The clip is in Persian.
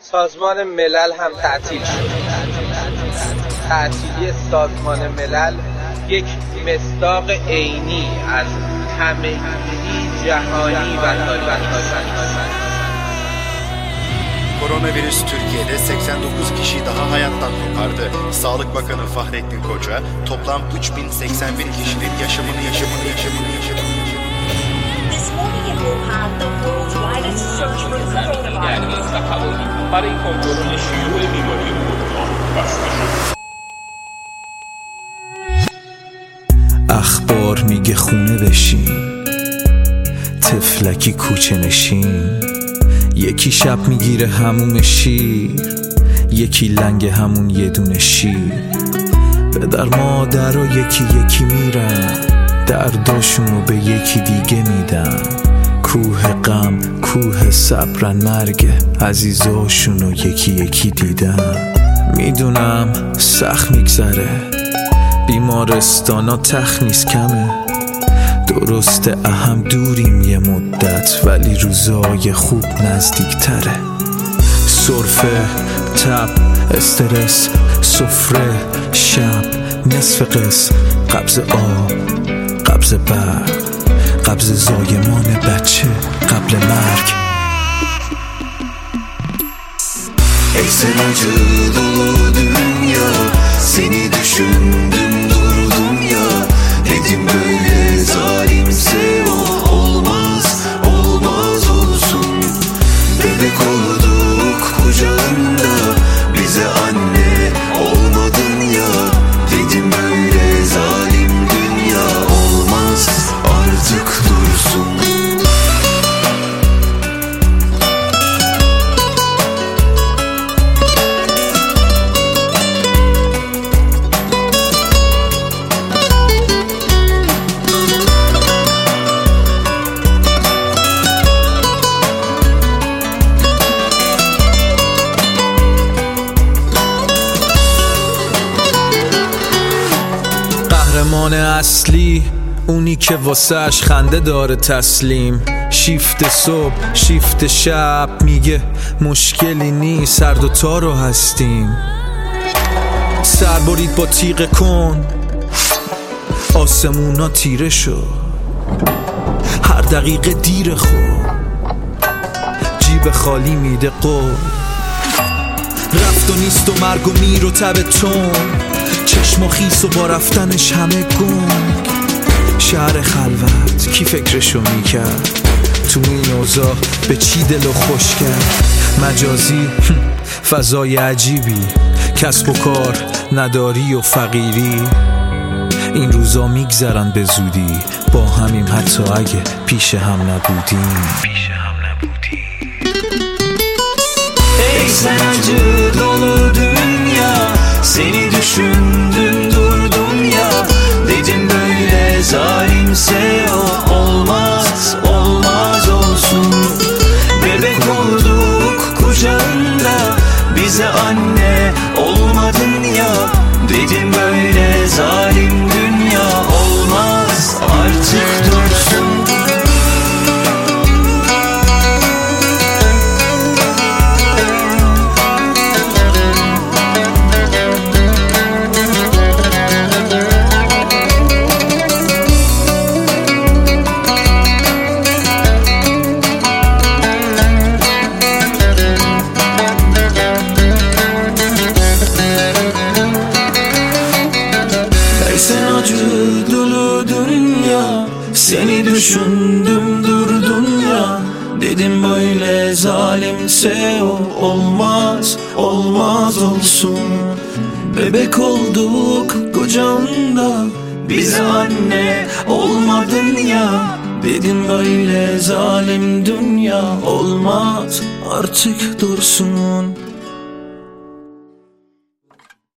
سازمان ملل هم تعطیل شد. تعطیلی سازمان ملل یک مصداق عینی از همگی جهانی و تاریخی. Koronavirüs Türkiye'de 89 kişi daha hayattan kopardı. Sağlık Bakanı Fahrettin Koca toplam 3081 kişinin yaşamını. This morning in Wuhan, the world's widest search for coronavirus. برای کنترل شیوع بیماری کرونا بسته شد. اخبار میگه خونه بشین، تفلکی کوچه نشین. یکی شب میگیره هموم شیر، یکی لنگ همون یه دونه شیر. پدر مادر و یکی میرن، درداشونو به یکی دیگه میدن. کوه غم کوه صبرن، مرگ عزیزاشونو یکی دیدن. میدونم سخت میگذره، بیمارستانا تخت نیست کمه. درسته اهم دوریم یه مدت، ولی روزای خوب نزدیک تره. سرفه، تب، استرس، سفره، شب، نصف قص، قبض آب، قبض برق، قبض زایمان بچه قبل مرگ. Ey sen acı dolu dünya, seni düşündüm durdum ya. Dedim böyle zalimse o olmaz, olmaz olsun. Bebek olduk kucağında, bize anne olmadın ya. Dedim böyle zalim dünya olmaz, artık dursun. قهرمان اصلی اونی که واسهش خنده داره تسلیم. شیفت صبح شیفت شب، میگه مشکلی نیست هر دوتا رو هستیم. سر برید با تیغ کن، آسمونا تیره شد. هر دقیقه دیر خود، جیب خالی میده قول. رفت و نیست و مرگ و میر و تب تون، چشم و خیس و با رفتنش همه گنگ. شهر خلوت کی فکرشو میکرد، تو این اوضاع به چی دلو خوش کرد. مجازی فضای عجیبی، کسب و کار نداری و فقیری. این روزا میگذرن به زودی، با همیم حتی اگه پیش هم نبودیم. Ey sen acı dolu dünya, seni düşündüm durdum ya. Dedim böyle zalimse o olmaz, olmaz olsun. Bebek olduk kucağında, bize anne olmadın ya. Dedim böyle zalim dünya olmaz, artık dursun. Sen acı dolu dünya, seni düşündüm durdum ya. Dedim böyle zalimse o olmaz, olmaz olsun. Bebek olduk kucağında, bize anne olmadın ya. Dedim böyle zalim dünya olmaz, artık dursun.